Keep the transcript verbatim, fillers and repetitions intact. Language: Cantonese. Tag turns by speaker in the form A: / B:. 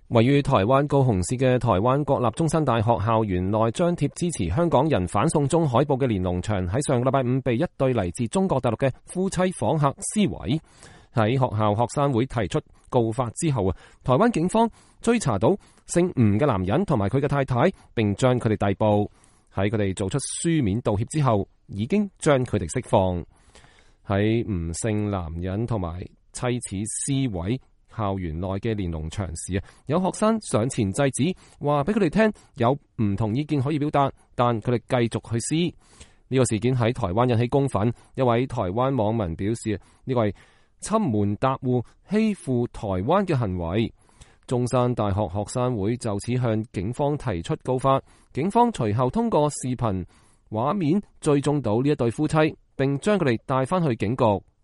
A: 位於台灣高雄市嘅台灣國立中山大學校園內張貼支持香港人反送中海報嘅連儂牆，喺上個禮拜五被一對嚟自中國大陸嘅夫妻訪客撕毀。喺學校學生會提出告發之後啊，台灣警方追查到姓吳嘅男人同埋佢嘅太太，並將佢哋逮捕。喺佢哋做出書面道歉之後，已經將佢哋釋放。喺吳姓男人同埋妻子撕毀校園內嘅連儂牆時啊，有學生上前制止，話俾佢哋聽有唔同意見可以表達，但佢哋繼續去撕。呢個事件喺台灣引起公憤，一位台灣網民表示呢個係侵門踏戶、欺負台灣嘅行為。中山大學學生會就此向警方提出告發，警方隨後通過視頻畫面追蹤到呢一對夫妻，並將佢哋帶返去警局。